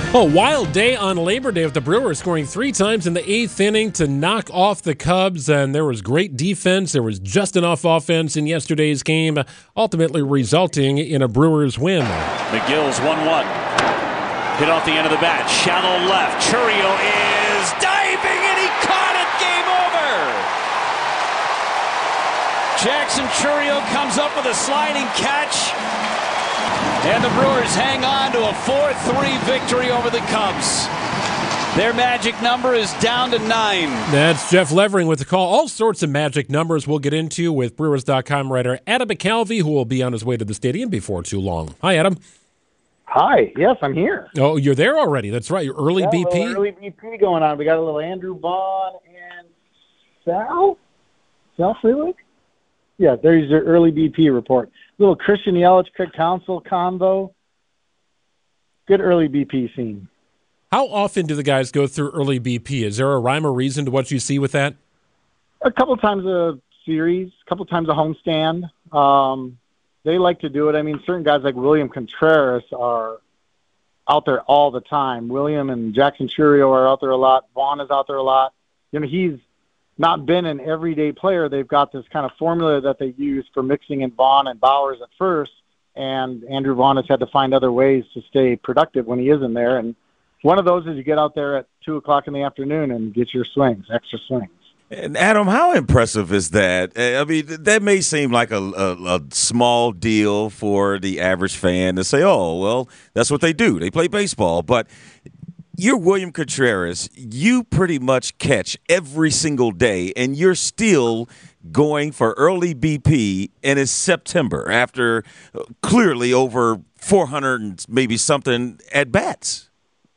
Oh, wild day on Labor Day with the Brewers scoring 3 times in the 8th inning to knock off the Cubs, and there was great defense. There was just enough offense in yesterday's game, ultimately resulting in a Brewers win. McGill's 1-1. Hit off the end of the bat. Shallow left. Chourio is diving, and he caught it. Game over. Jackson Chourio comes up with a sliding catch. And the Brewers hang on to a 4-3 victory over the Cubs. Their magic number is down to 9. That's Jeff Levering with the call. All sorts of magic numbers we'll get into with Brewers.com writer Adam McCalvy, who will be on his way to the stadium before too long. Hi, Adam. Hi. Yes, I'm here. Oh, you're there already. That's right. Your early BP? Early BP going on. We got a little Andrew Vaughn and Sal Freeland? Yeah, there's your early BP report. Little Christian Yelich, Craig Counsell combo. Good early BP scene. How often do the guys go through early BP? Is there a rhyme or reason to what you see with that? A couple times a series, a couple times a homestand. They like to do it. I mean, certain guys like William Contreras are out there all the time. William and Jackson Chourio are out there a lot. Vaughn is out there a lot. You know, he's not been an everyday player. They've got this kind of formula that they use for mixing in Vaughn and Bowers at first, and Andrew Vaughn has had to find other ways to stay productive when he isn't there. And one of those is you get out there at 2 o'clock in the afternoon and get your swings, extra swings. And Adam, how impressive is that? I mean, that may seem like a small deal for the average fan to say, oh, well, that's what they do. They play baseball. But you're William Contreras. You pretty much catch every single day, and you're still going for early BP, and it's September after clearly over 400 and maybe something at-bats.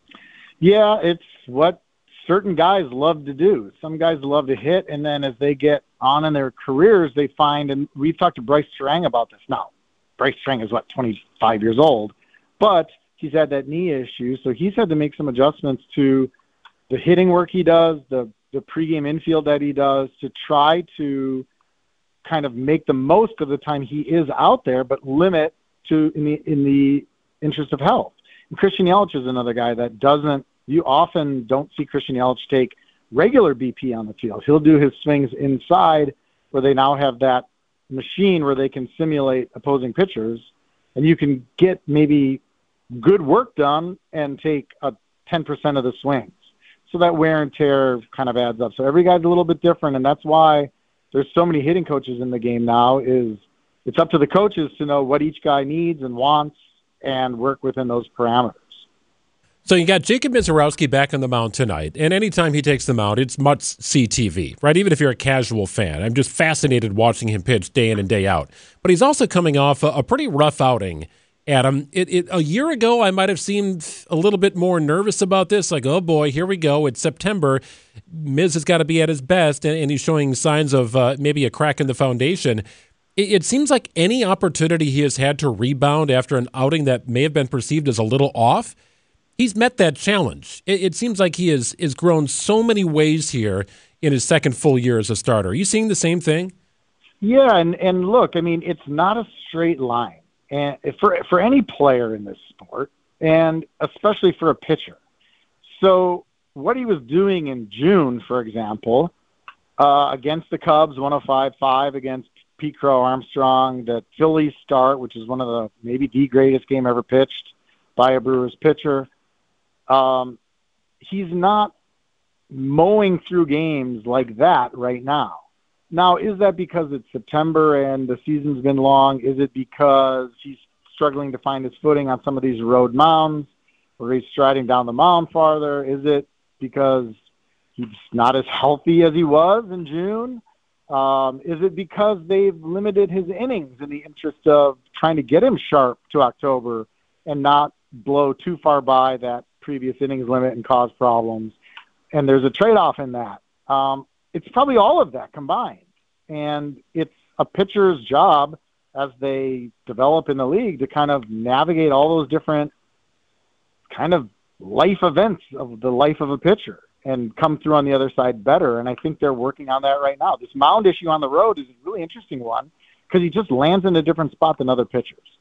Yeah, it's what certain guys love to do. Some guys love to hit, and then as they get on in their careers, they find, and we've talked to Bryce Terang about this now. Bryce Terang is, 25 years old, but he's had that knee issue, so he's had to make some adjustments to the hitting work he does, the pregame infield that he does, to try to kind of make the most of the time he is out there, but limit to in the interest of health. And Christian Yelich is another guy that doesn't. You often don't see Christian Yelich take regular BP on the field. He'll do his swings inside, where they now have that machine where they can simulate opposing pitchers, and you can get maybe good work done and take 10% of the swings. So that wear and tear kind of adds up. So every guy's a little bit different, and that's why there's so many hitting coaches in the game now. Is it's up to the coaches to know what each guy needs and wants and work within those parameters. So you got Jacob Misiorowski back on the mound tonight, and anytime he takes the mound, it's must-see TV, right? Even if you're a casual fan. I'm just fascinated watching him pitch day in and day out. But he's also coming off a pretty rough outing, Adam. A year ago, I might have seemed a little bit more nervous about this, like, oh boy, here we go, it's September. Miz has got to be at his best, and he's showing signs of maybe a crack in the foundation. It seems like any opportunity he has had to rebound after an outing that may have been perceived as a little off, he's met that challenge. It seems like he is grown so many ways here in his second full year as a starter. Are you seeing the same thing? Yeah, and look, I mean, it's not a straight line, and for any player in this sport, and especially for a pitcher. So what he was doing in June, for example, against the Cubs, 105-5 against Pete Crow Armstrong, the Phillies start, which is one of the maybe the greatest game ever pitched by a Brewers pitcher. He's not mowing through games like that right now. Now, is that because it's September and the season's been long? Is it because he's struggling to find his footing on some of these road mounds, or he's striding down the mound farther? Is it because he's not as healthy as he was in June? Is it because they've limited his innings in the interest of trying to get him sharp to October and not blow too far by that previous innings limit and cause problems? And there's a trade-off in that. It's probably all of that combined. And it's a pitcher's job as they develop in the league to kind of navigate all those different kind of life events of the life of a pitcher and come through on the other side better. And I think they're working on that right now. This mound issue on the road is a really interesting one because he just lands in a different spot than other pitchers.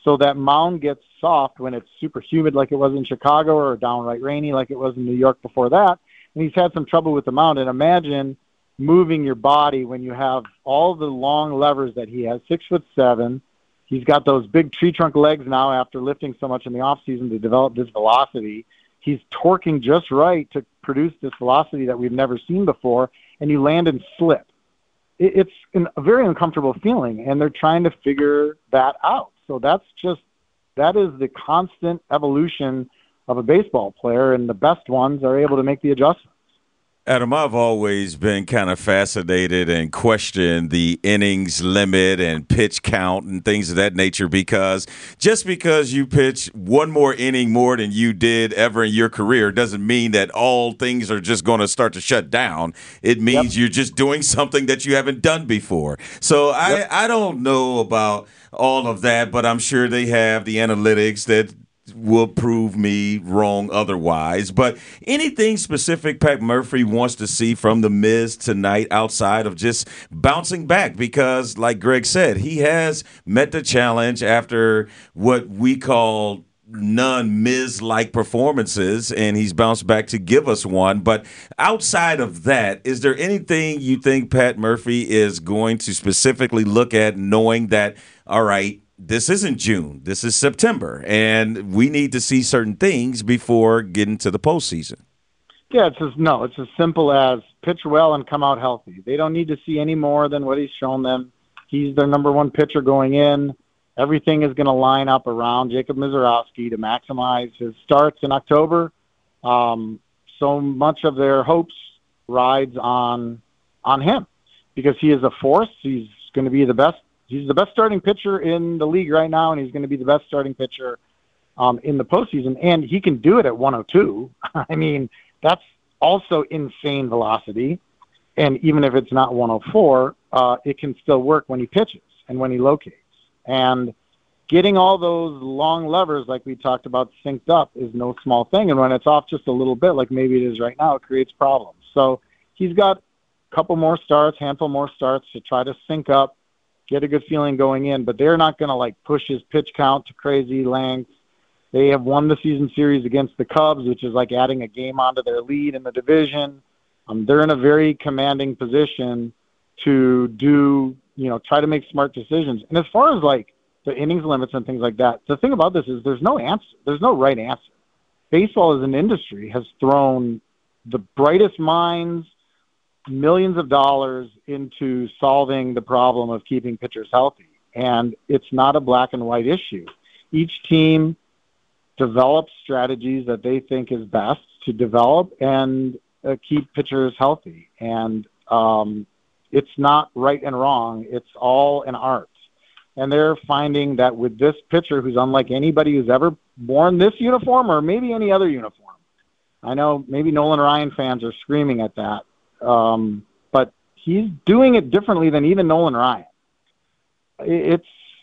So that mound gets soft when it's super humid like it was in Chicago or downright rainy like it was in New York before that. And he's had some trouble with the mound. And imagine moving your body when you have all the long levers that he has, 6'7". He's got those big tree trunk legs now after lifting so much in the offseason to develop this velocity. He's torquing just right to produce this velocity that we've never seen before, and you land and slip. It's a very uncomfortable feeling, and they're trying to figure that out. So that is the constant evolution of a baseball player, and the best ones are able to make the adjustments. Adam, I've always been kind of fascinated and questioned the innings limit and pitch count and things of that nature, because just because you pitch one more inning more than you did ever in your career doesn't mean that all things are just going to start to shut down. It means you're just doing something that you haven't done before. So I don't know about all of that, but I'm sure they have the analytics that will prove me wrong otherwise. But anything specific Pat Murphy wants to see from the Miz tonight outside of just bouncing back? Because like Greg said, he has met the challenge after what we call non-Miz-like performances, and he's bounced back to give us one. But outside of that, is there anything you think Pat Murphy is going to specifically look at, knowing that, all right, this isn't June, this is September, and we need to see certain things before getting to the postseason? Yeah, it's as simple as pitch well and come out healthy. They don't need to see any more than what he's shown them. He's their number one pitcher going in. Everything is going to line up around Jacob Misiorowski to maximize his starts in October. So much of their hopes rides on him because he is a force. He's going to be the best. He's the best starting pitcher in the league right now, and he's going to be the best starting pitcher in the postseason. And he can do it at 102. I mean, that's also insane velocity. And even if it's not 104, it can still work when he pitches and when he locates. And getting all those long levers, like we talked about, synced up is no small thing. And when it's off just a little bit, like maybe it is right now, it creates problems. So he's got a couple more starts, handful more starts to try to sync up, get a good feeling going in, but they're not going to like push his pitch count to crazy lengths. They have won the season series against the Cubs, which is like adding a game onto their lead in the division. They're in a very commanding position to try to make smart decisions. And as far as like the innings limits and things like that, the thing about this is there's no answer. There's no right answer. Baseball as an industry has thrown the brightest minds, millions of dollars into solving the problem of keeping pitchers healthy. And it's not a black and white issue. Each team develops strategies that they think is best to develop and keep pitchers healthy. And it's not right and wrong. It's all an art. And they're finding that with this pitcher who's unlike anybody who's ever worn this uniform or maybe any other uniform. I know maybe Nolan Ryan fans are screaming at that. But he's doing it differently than even Nolan Ryan. It's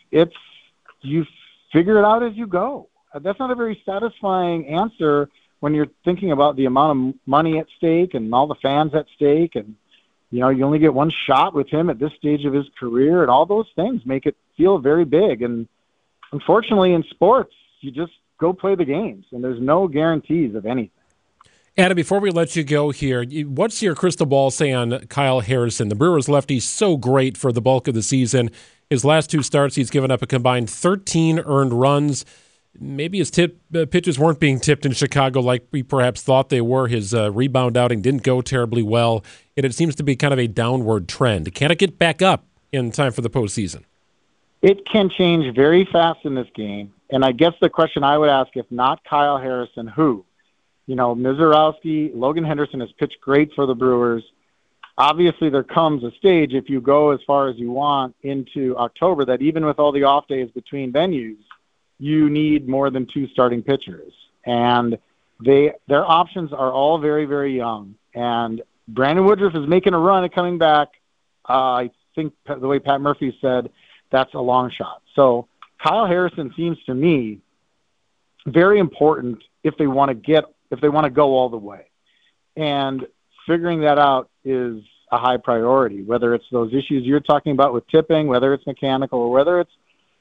you figure it out as you go. That's not a very satisfying answer when you're thinking about the amount of money at stake and all the fans at stake. And, you only get one shot with him at this stage of his career, and all those things make it feel very big. And unfortunately in sports, you just go play the games and there's no guarantees of anything. Adam, before we let you go here, what's your crystal ball say on Kyle Harrison? The Brewers lefty, so great for the bulk of the season. His last two starts, he's given up a combined 13 earned runs. Maybe his pitches weren't being tipped in Chicago like we perhaps thought they were. His rebound outing didn't go terribly well, and it seems to be kind of a downward trend. Can it get back up in time for the postseason? It can change very fast in this game, and I guess the question I would ask, if not Kyle Harrison, who? Misiorowski, Logan Henderson has pitched great for the Brewers. Obviously, there comes a stage, if you go as far as you want into October, that even with all the off days between venues, you need more than two starting pitchers. And their options are all very, very young. And Brandon Woodruff is making a run at coming back. I think the way Pat Murphy said, that's a long shot. So Kyle Harrison seems to me very important if they want to go all the way. And figuring that out is a high priority, whether it's those issues you're talking about with tipping, whether it's mechanical, or whether it's,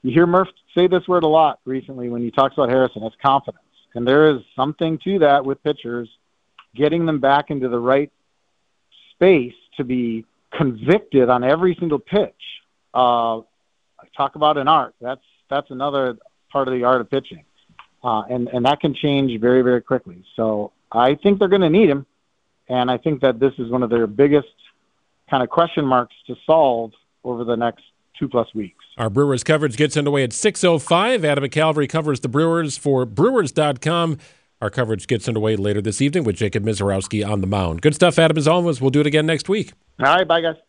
you hear Murph say this word a lot recently when he talks about Harrison. It's confidence. And there is something to that with pitchers, getting them back into the right space to be convicted on every single pitch. I talk about an art. That's another part of the art of pitching. And that can change very, very quickly. So I think they're going to need him. And I think that this is one of their biggest kind of question marks to solve over the next 2+ weeks. Our Brewers coverage gets underway at 6:05. Adam McCalvary covers the Brewers for Brewers.com. Our coverage gets underway later this evening with Jacob Misiorowski on the mound. Good stuff, Adam, as always. We'll do it again next week. All right, bye, guys.